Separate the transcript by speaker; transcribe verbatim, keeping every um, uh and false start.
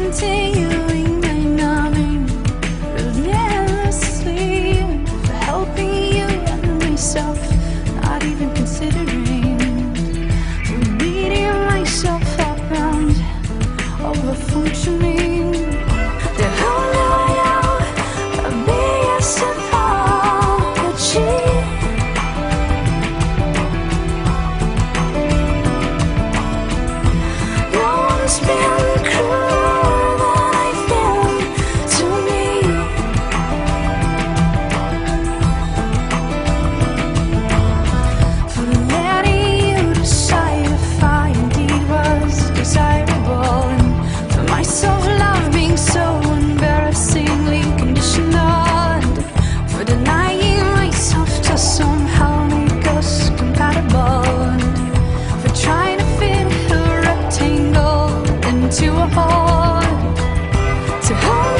Speaker 1: continuing my numbing relentlessly, for helping you and myself, not even considering, for beating myself up and over functioning. The whole new the biggest apology. No one's been crueler than I've been to me. For letting you decide if I indeed was desirable, and for my self-love being so embarrassingly conditional, and for denying myself to somehow make us compatible, and for trying to fit a rectangle into a hole, to hold